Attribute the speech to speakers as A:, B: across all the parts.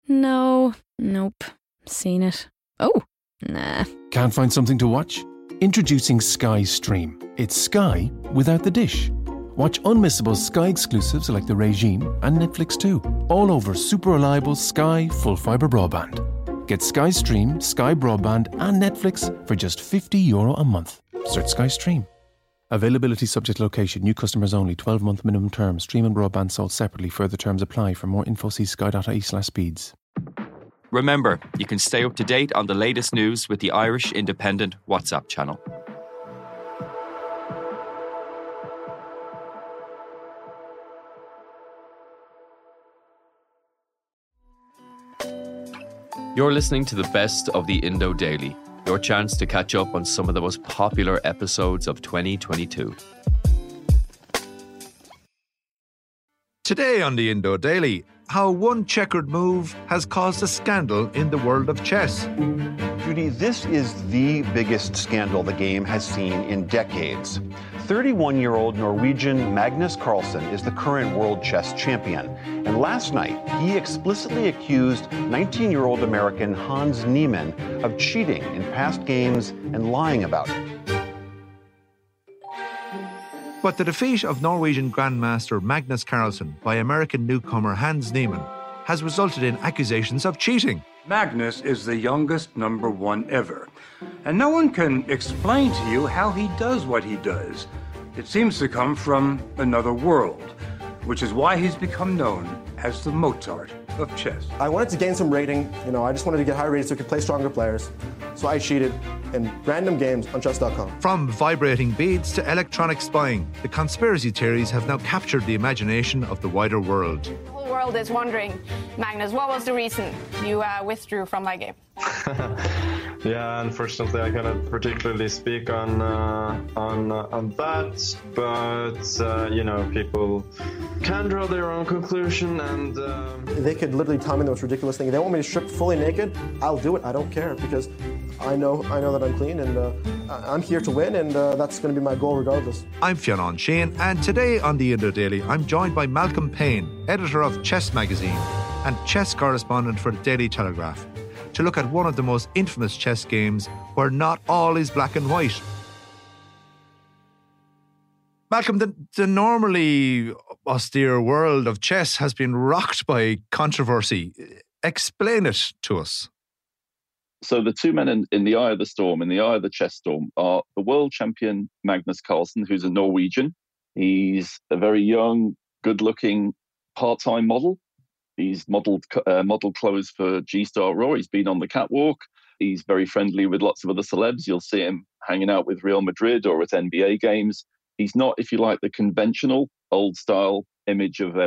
A: No, nope. Seen it. Oh, nah.
B: Can't find something to watch? Introducing Sky Stream. It's Sky without the dish. Watch unmissable Sky exclusives like The Regime and Netflix too, all over super reliable Sky full fibre broadband. Get Sky Stream, Sky Broadband and Netflix for just €50 a month. Search Sky Stream. Availability subject to location. New customers only. 12-month minimum term. Stream and broadband sold separately. Further terms apply. For more info, see sky.ie/speeds.
C: Remember, you can stay up to date on the latest news with the Irish Independent WhatsApp channel. You're listening to the best of the Indo Daily, your chance to catch up on some of the most popular episodes of 2022.
D: Today on the Indo Daily, how one checkered move has caused a scandal in the world of chess.
E: Judy, this is the biggest scandal the game has seen in decades. 31-year-old Norwegian Magnus Carlsen is the current world chess champion. And last night, he explicitly accused 19-year-old American Hans Niemann of cheating in past games and lying about it.
D: But the defeat of Norwegian Grandmaster Magnus Carlsen by American newcomer Hans Niemann has resulted in accusations of cheating.
F: Magnus is the youngest number one ever, and no one can explain to you how he does what he does. It seems to come from another world, which is why he's become known as the Mozart of chess.
G: I wanted to gain some rating. I just wanted to get higher ratings so I could play stronger players. So I cheated in random games on chess.com.
D: From vibrating beads to electronic spying, the conspiracy theories have now captured the imagination of the wider world.
H: The whole world is wondering, Magnus, what was the reason you withdrew from my game?
I: Yeah, unfortunately, I cannot particularly speak on that, but people can draw their own conclusion, and
G: they could literally tell me the most ridiculous thing. If they want me to strip fully naked, I'll do it. I don't care because I know that I'm clean, and I'm here to win, and that's going to be my goal regardless.
D: I'm Fionn Sheahan, and today on the Indo Daily, I'm joined by Malcolm Payne, editor of Chess Magazine and chess correspondent for the Daily Telegraph, to look at one of the most infamous chess games where not all is black and white. Malcolm, the normally austere world of chess has been rocked by controversy. Explain it to us.
J: So the two men in the eye of the storm, in the eye of the chess storm, are the world champion Magnus Carlsen, who's a Norwegian. He's a very young, good-looking part-time model. He's modelled clothes for G-Star Raw. He's been on the catwalk. He's very friendly with lots of other celebs. You'll see him hanging out with Real Madrid or at NBA games. He's not, if you like, the conventional old-style image of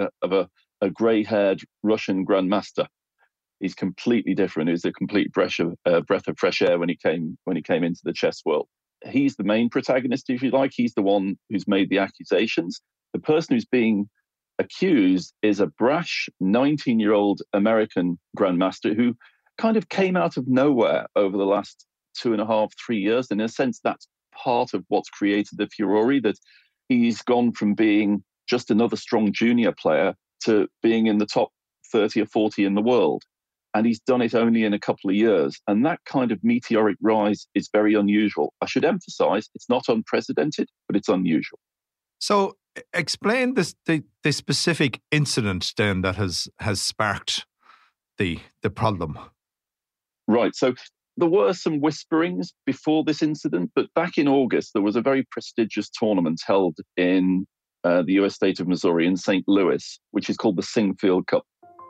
J: a grey-haired Russian grandmaster. He's completely different. He's a complete breath of fresh air when he came into the chess world. He's the main protagonist, if you like. He's the one who's made the accusations. The person who's being accused is a brash 19-year-old American grandmaster who kind of came out of nowhere over the last 2.5, 3 years. And in a sense, that's part of what's created the furore, that he's gone from being just another strong junior player to being in the top 30 or 40 in the world. And he's done it only in a couple of years. And that kind of meteoric rise is very unusual. I should emphasize, it's not unprecedented, but it's unusual. So
D: explain the specific incident then that has sparked the problem.
J: Right. So there were some whisperings before this incident, but back in August, there was a very prestigious tournament held in the US state of Missouri in St. Louis, which is called the Singfield Cup.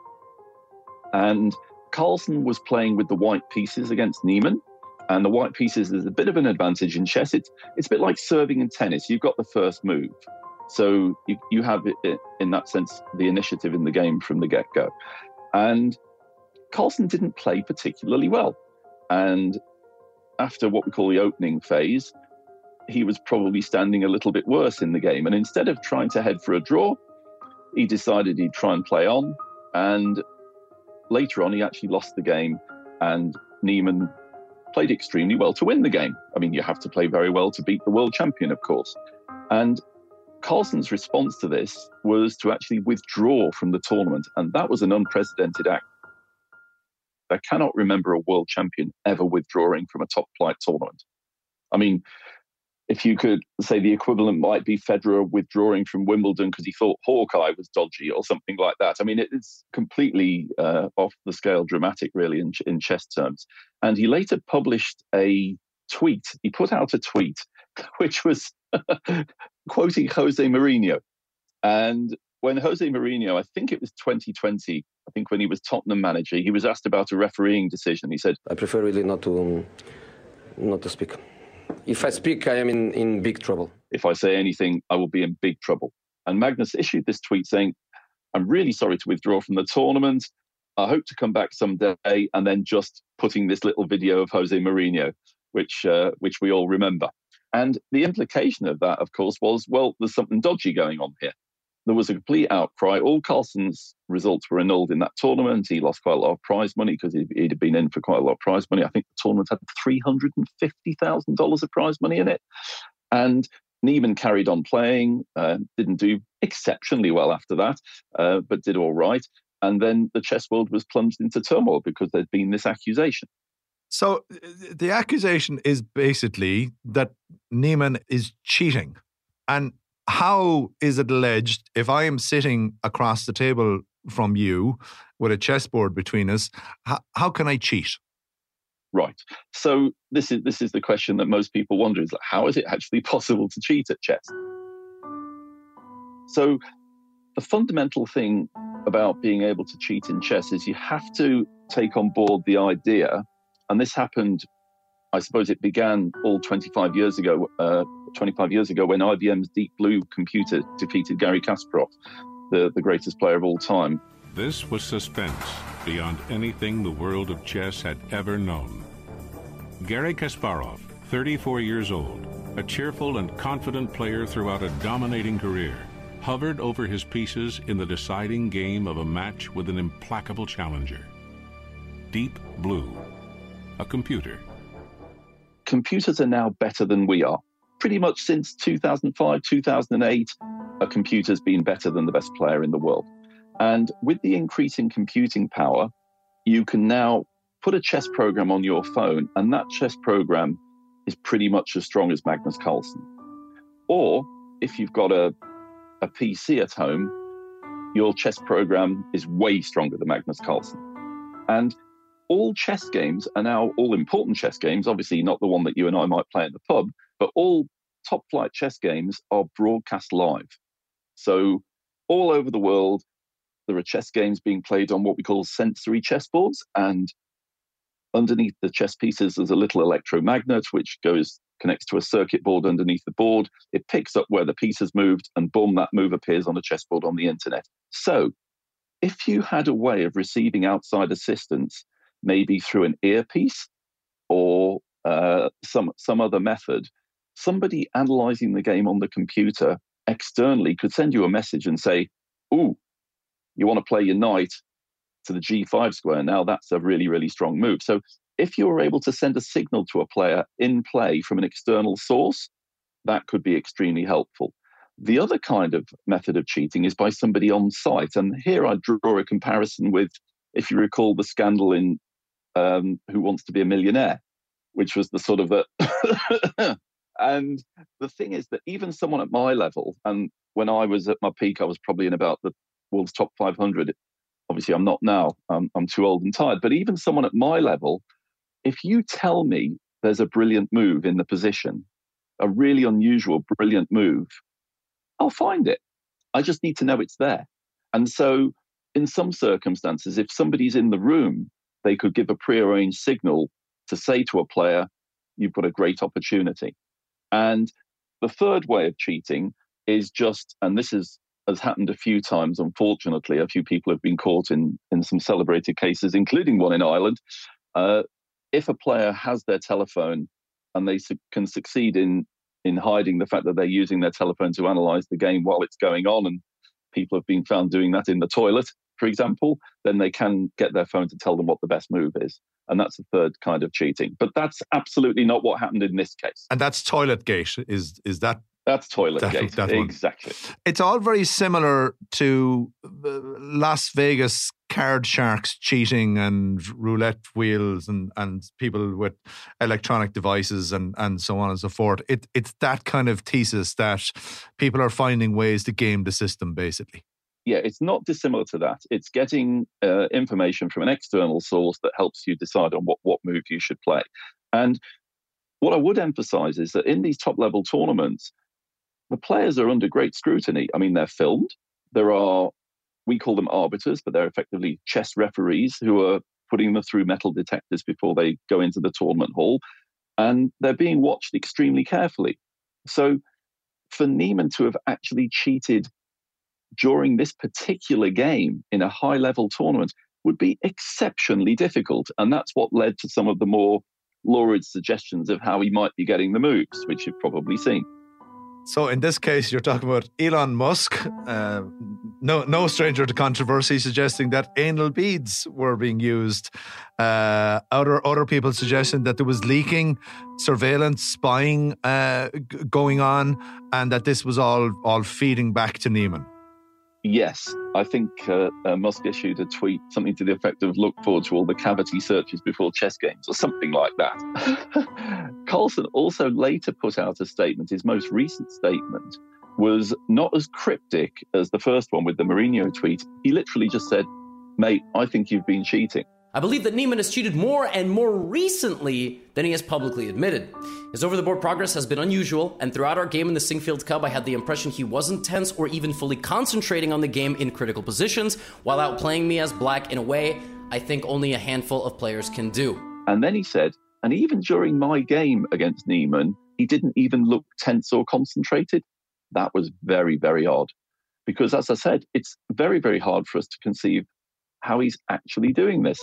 J: And Carlsen was playing with the white pieces against Niemann. And the white pieces is a bit of an advantage in chess. It's a bit like serving in tennis. You've got the first move. So you have, in that sense, the initiative in the game from the get-go. And Carlsen didn't play particularly well. And after what we call the opening phase, he was probably standing a little bit worse in the game. And instead of trying to head for a draw, he decided he'd try and play on. And later on, he actually lost the game. And Niemann played extremely well to win the game. I mean, you have to play very well to beat the world champion, of course. And Carlsen's response to this was to actually withdraw from the tournament. And that was an unprecedented act. I cannot remember a world champion ever withdrawing from a top flight tournament. I mean, if you could say the equivalent might be Federer withdrawing from Wimbledon because he thought Hawkeye was dodgy or something like that. I mean, it's completely off the scale dramatic, really, in chess terms. And he later published a tweet. He put out a tweet which was quoting Jose Mourinho. And when Jose Mourinho, I think it was 2020, I think when he was Tottenham manager, he was asked about a refereeing decision. He said,
K: I prefer really not to speak. If I speak, I am in big trouble.
J: If I say anything, I will be in big trouble. And Magnus issued this tweet saying, I'm really sorry to withdraw from the tournament. I hope to come back someday. And then just putting this little video of Jose Mourinho, which we all remember. And the implication of that, of course, was, well, there's something dodgy going on here. There was a complete outcry. All Carlsen's results were annulled in that tournament. He lost quite a lot of prize money because he'd been in for quite a lot of prize money. I think the tournament had $350,000 of prize money in it. And Niemann carried on playing, didn't do exceptionally well after that, but did all right. And then the chess world was plunged into turmoil because there'd been this accusation.
D: So the accusation is basically that Niemann is cheating. And how is it alleged if I am sitting across the table from you with a chessboard between us, how can I cheat?
J: Right. So this is the question that most people wonder is, like, how is it actually possible to cheat at chess? So the fundamental thing about being able to cheat in chess is you have to take on board the idea, and this happened, I suppose it began all 25 years ago when IBM's Deep Blue computer defeated Garry Kasparov, the greatest player of all time.
L: This was suspense beyond anything the world of chess had ever known. Garry Kasparov, 34 years old, a cheerful and confident player throughout a dominating career, hovered over his pieces in the deciding game of a match with an implacable challenger. Deep Blue, a computer.
J: Computers are now better than we are. Pretty much since 2005, 2008, a computer's been better than the best player in the world. And with the increasing computing power, you can now put a chess program on your phone, and that chess program is pretty much as strong as Magnus Carlsen. Or if you've got a PC at home, your chess program is way stronger than Magnus Carlsen. And all chess games are now, all important chess games, obviously not the one that you and I might play in the pub, but all top flight chess games are broadcast live. So all over the world, there are chess games being played on what we call sensory chessboards, and underneath the chess pieces there's a little electromagnet which connects to a circuit board underneath the board. It picks up where the piece has moved, and boom, that move appears on a chessboard on the internet. So if you had a way of receiving outside assistance, maybe through an earpiece or some other method, somebody analyzing the game on the computer externally could send you a message and say, ooh, you want to play your knight to the G5 square. Now that's a really, really strong move. So if you're able to send a signal to a player in play from an external source, that could be extremely helpful. The other kind of method of cheating is by somebody on site. And here I draw a comparison with, if you recall, the scandal in Who Wants to Be a Millionaire, which was the sort of and the thing is that even someone at my level, and when I was at my peak, I was probably in about the world's top 500. Obviously, I'm not now. I'm too old and tired. But even someone at my level, if you tell me there's a brilliant move in the position, a really unusual, brilliant move, I'll find it. I just need to know it's there. And so in some circumstances, if somebody's in the room, they could give a prearranged signal to say to a player, you've got a great opportunity. And the third way of cheating is just, and this has happened a few times, unfortunately, a few people have been caught in some celebrated cases, including one in Ireland. If a player has their telephone and they can succeed in hiding the fact that they're using their telephone to analyze the game while it's going on, and people have been found doing that in the toilet, for example, then they can get their phone to tell them what the best move is. And that's the third kind of cheating. But that's absolutely not what happened in this case.
D: And that's Toiletgate, is that?
J: That's Toiletgate.
D: That one.
J: Exactly.
D: It's all very similar to Las Vegas card sharks cheating and roulette wheels and people with electronic devices and so on and so forth. It's that kind of thesis that people are finding ways to game the system, basically.
J: Yeah, it's not dissimilar to that. It's getting information from an external source that helps you decide on what move you should play. And what I would emphasize is that in these top-level tournaments, the players are under great scrutiny. I mean, they're filmed. There are, we call them arbiters, but they're effectively chess referees who are putting them through metal detectors before they go into the tournament hall. And they're being watched extremely carefully. So for Niemann to have actually cheated during this particular game in a high-level tournament would be exceptionally difficult. And that's what led to some of the more lurid suggestions of how he might be getting the moves, which you've probably seen.
D: So in this case, you're talking about Elon Musk, no stranger to controversy, suggesting that anal beads were being used. Other people suggesting that there was leaking, surveillance, spying going on, and that this was all feeding back to Niemann.
J: Yes, I think Musk issued a tweet, something to the effect of look forward to all the cavity searches before chess games or something like that. Carlsen also later put out a statement. His most recent statement was not as cryptic as the first one with the Mourinho tweet. He literally just said, mate, I think you've been cheating.
M: I believe that Niemann has cheated more and more recently than he has publicly admitted. His over-the-board progress has been unusual, and throughout our game in the Singfield Cup, I had the impression he wasn't tense or even fully concentrating on the game in critical positions, while outplaying me as black in a way I think only a handful of players can do.
J: And then he said, and even during my game against Niemann, he didn't even look tense or concentrated. That was very, very odd. Because as I said, it's very, very hard for us to conceive how he's actually doing this.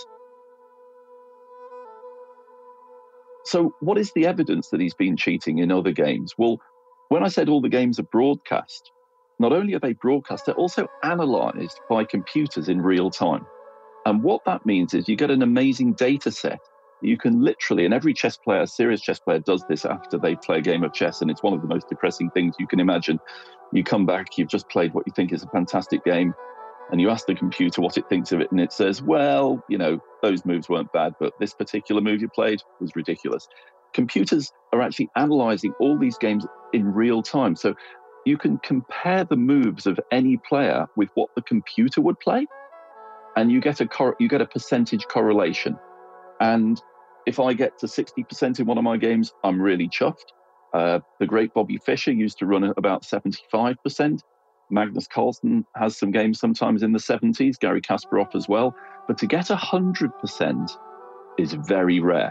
J: So what is the evidence that he's been cheating in other games? Well, when I said all the games are broadcast, not only are they broadcast, they're also analysed by computers in real time. And what that means is you get an amazing data set. You can literally, and every chess player, serious chess player, does this after they play a game of chess, and it's one of the most depressing things you can imagine. You come back, you've just played what you think is a fantastic game, and you ask the computer what it thinks of it, and it says, well, you know, those moves weren't bad, but this particular move you played was ridiculous. Computers are actually analysing all these games in real time. So you can compare the moves of any player with what the computer would play, and you get a percentage correlation. And if I get to 60% in one of my games, I'm really chuffed. The great Bobby Fischer used to run at about 75%. Magnus Carlsen has some games sometimes in the 70s, Garry Kasparov as well. But to get 100% is very rare.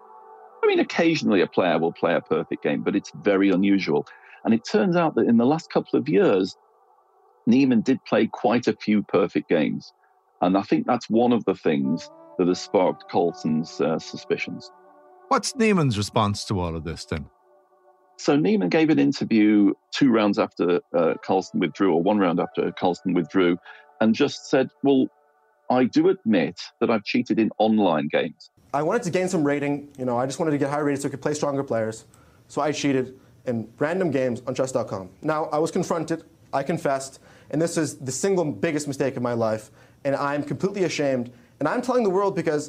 J: I mean, occasionally a player will play a perfect game, but it's very unusual. And it turns out that in the last couple of years, Niemann did play quite a few perfect games. And I think that's one of the things that has sparked Carlsen's suspicions.
D: What's Niemann's response to all of this then?
J: So Niemann gave an interview 2 rounds after Carlsen withdrew, or 1 round after Carlsen withdrew, and just said, well, I do admit that I've cheated in online games.
G: I wanted to gain some rating. I just wanted to get higher rated so I could play stronger players. So I cheated in random games on chess.com. Now, I was confronted, I confessed, and this is the single biggest mistake of my life, and I'm completely ashamed. And I'm telling the world because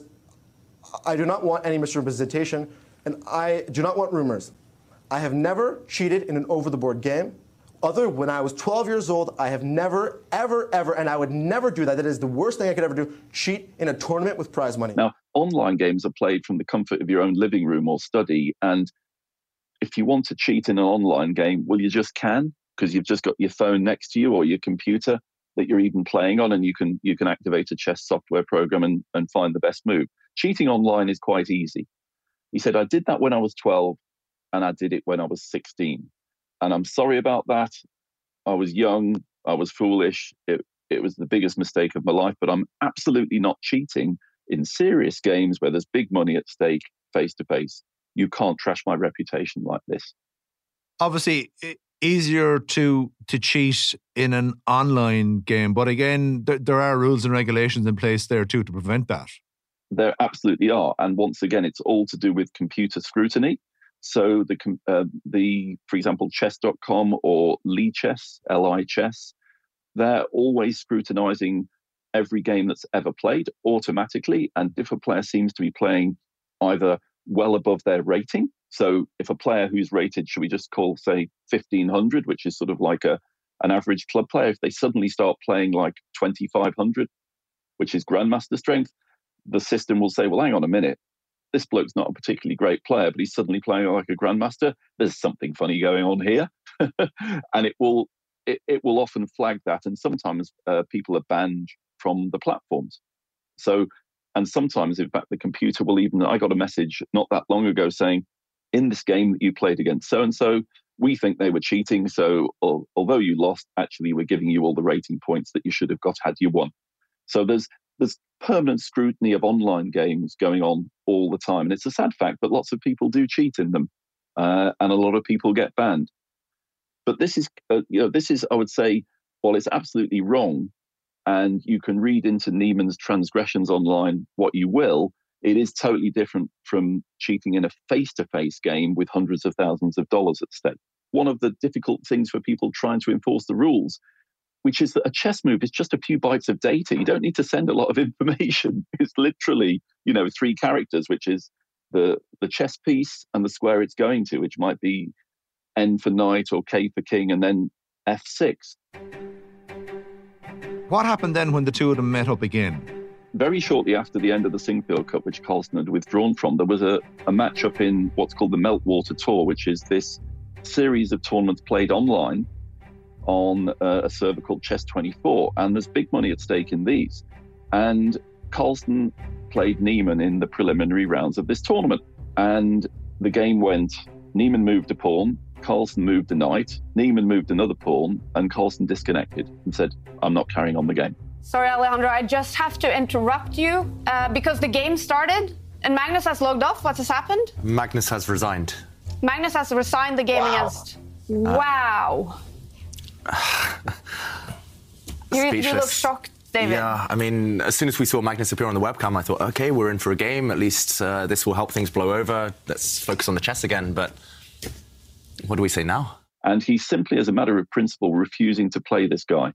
G: I do not want any misrepresentation, and I do not want rumors. I have never cheated in an over-the-board game. Other when I was 12 years old, I have never, ever, ever, and I would never do that. That is the worst thing I could ever do, cheat in a tournament with prize money.
J: Now, online games are played from the comfort of your own living room or study, and if you want to cheat in an online game, well, you just can, because you've just got your phone next to you or your computer that you're even playing on, and you can activate a chess software program and find the best move. Cheating online is quite easy. He said, I did that when I was 12, and I did it when I was 16. And I'm sorry about that. I was young, I was foolish. It was the biggest mistake of my life, but I'm absolutely not cheating in serious games where there's big money at stake, face to face. You can't trash my reputation like this.
D: Obviously, easier to cheat in an online game, but again, there are rules and regulations in place there too to prevent that.
J: There absolutely are. And once again, it's all to do with computer scrutiny. So for example, chess.com or Lichess, Li Chess, they're always scrutinizing every game that's ever played automatically, and if a player seems to be playing either well above their rating. So if a player who's rated, should we just call, say, 1500, which is sort of like an average club player, if they suddenly start playing like 2500, which is grandmaster strength, the system will say, well, hang on a minute, this bloke's not a particularly great player, but he's suddenly playing like a grandmaster. There's something funny going on here. And it will often flag that. And sometimes people are banned from the platforms. And sometimes, in fact, the computer will even, I got a message not that long ago saying, in this game that you played against so-and-so, we think they were cheating. So although you lost, actually, we're giving you all the rating points that you should have got had you won. So there's permanent scrutiny of online games going on all the time. And it's a sad fact, but lots of people do cheat in them. And a lot of people get banned. But this is, I would say, while it's absolutely wrong, and you can read into Niemann's transgressions online what you will, it is totally different from cheating in a face-to-face game with hundreds of thousands of dollars at stake. One of the difficult things for people trying to enforce the rules, which is that a chess move is just a few bytes of data. You don't need to send a lot of information. It's literally, 3 characters, which is the chess piece and the square it's going to, which might be N for knight or K for king, and then F6.
D: What happened then when the two of them met up again?
J: Very shortly after the end of the Singfield Cup, which Carlsen had withdrawn from, there was a match-up in what's called the Meltwater Tour, which is this series of tournaments played online on a server called Chess24, and there's big money at stake in these. And Carlsen played Niemann in the preliminary rounds of this tournament, and the game went, Niemann moved a pawn, Carlsen moved a knight, Niemann moved another pawn, and Carlsen disconnected and said, I'm not carrying on the game.
H: Sorry, Alejandro, I just have to interrupt you because the game started and Magnus has logged off. What has happened?
N: Magnus has resigned.
H: Magnus has resigned the game against... Wow. You look shocked, David.
N: Yeah, I mean, as soon as we saw Magnus appear on the webcam, I thought, okay, we're in for a game. At least this will help things blow over. Let's focus on the chess again. But what do we say now?
J: And he's simply, as a matter of principle, refusing to play this guy.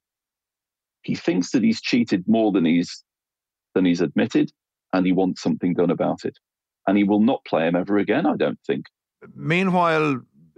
J: He thinks that he's cheated more than he's admitted, and he wants something done about it. And he will not play him ever again, I don't think.
D: Meanwhile,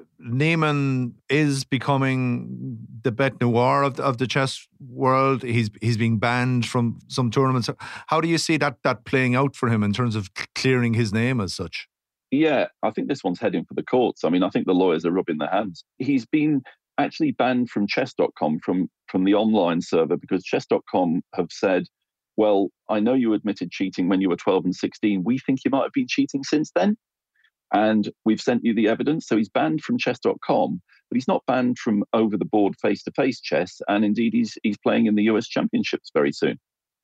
D: Niemann is becoming the bête noire of the chess world. He's being banned from some tournaments. How do you see that playing out for him in terms of clearing his name as such?
J: Yeah, I think this one's heading for the courts. I mean, I think the lawyers are rubbing their hands. He's been actually banned from chess.com, from the online server, because chess.com have said, well, I know you admitted cheating when you were 12 and 16. We think you might have been cheating since then. And we've sent you the evidence. So he's banned from chess.com, but he's not banned from over-the-board face-to-face chess. And indeed, he's playing in the US Championships very soon.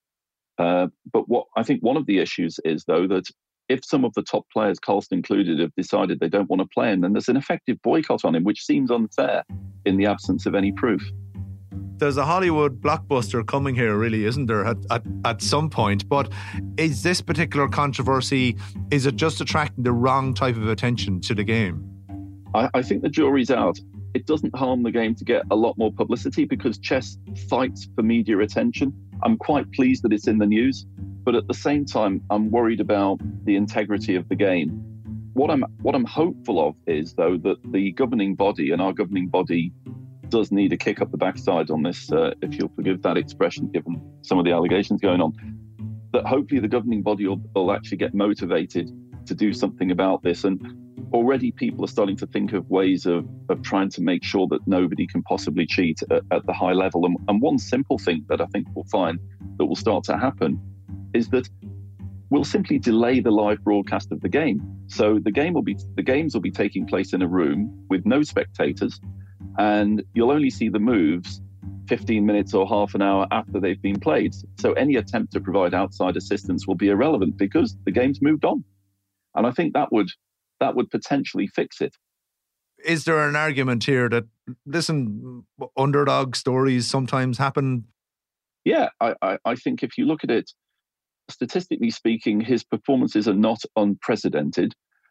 J: But what I think one of the issues is, though, that if some of the top players, Carlsen included, have decided they don't want to play him, then there's an effective boycott on him, which seems unfair in the absence of any proof.
D: There's a Hollywood blockbuster coming here, really, isn't there, at some point? But is this particular controversy, is it just attracting the wrong type of attention to the game?
J: I think the jury's out. It doesn't harm the game to get a lot more publicity because chess fights for media attention. I'm quite pleased that it's in the news, but at the same time, I'm worried about the integrity of the game. What I'm hopeful of is, though, that the governing body, and our governing body does need a kick up the backside on this, if you'll forgive that expression, given some of the allegations going on, that hopefully the governing body will actually get motivated to do something about this. And already people are starting to think of ways of trying to make sure that nobody can possibly cheat at the high level. And one simple thing that I think we'll find that will start to happen is that we'll simply delay the live broadcast of the game. So the games will be taking place in a room with no spectators, and you'll only see the moves 15 minutes or half an hour after they've been played. So any attempt to provide outside assistance will be irrelevant because the game's moved on. And I think that would potentially fix it.
D: Is there an argument here that, listen, underdog stories sometimes happen?
J: Yeah, I think if you look at it, statistically speaking, his performances are not unprecedented, but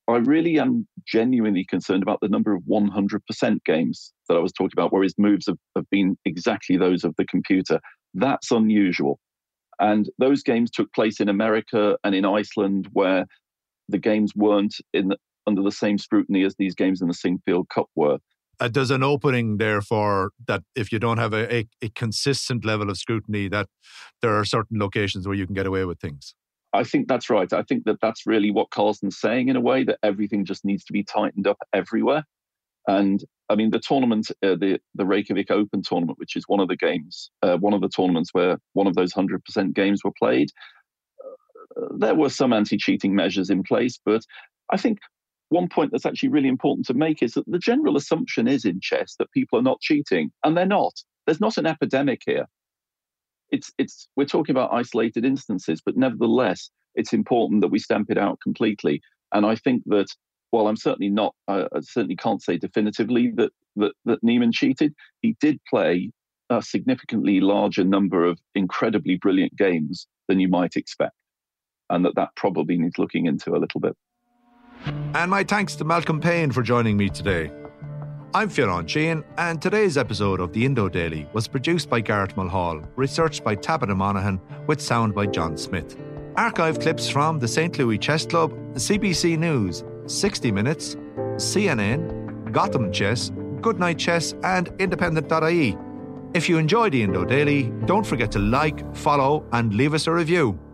J: I really am genuinely concerned about the number of 100% games that I was talking about, where his moves have been exactly those of the computer. That's unusual. And those games took place in America and in Iceland, where the games weren't under the same scrutiny as these games in the Singfield Cup were.
D: There's an opening there for that if you don't have a consistent level of scrutiny, that there are certain locations where you can get away with things.
J: I think that's right. I think that's really what Carlsen's saying, in a way, that everything just needs to be tightened up everywhere. And I mean, the tournament, the Reykjavik Open tournament, which is one of the games, one of the tournaments where one of those 100% games were played, there were some anti-cheating measures in place. But I think one point that's actually really important to make is that the general assumption is in chess that people are not cheating, and they're not. There's not an epidemic here. We're talking about isolated instances, but nevertheless, it's important that we stamp it out completely. And I think that while I'm certainly not, I certainly can't say definitively that Niemann cheated, he did play a significantly larger number of incredibly brilliant games than you might expect, and that probably needs looking into a little bit.
D: And my thanks to Malcolm Payne for joining me today. I'm Fionn Sheehan, and today's episode of the Indo Daily was produced by Garrett Mulhall, researched by Tabitha Monaghan, with sound by John Smith. Archive clips from the St. Louis Chess Club, CBC News, 60 Minutes, CNN, Gotham Chess, Goodnight Chess, and Independent.ie. If you enjoy the Indo Daily, don't forget to like, follow, and leave us a review.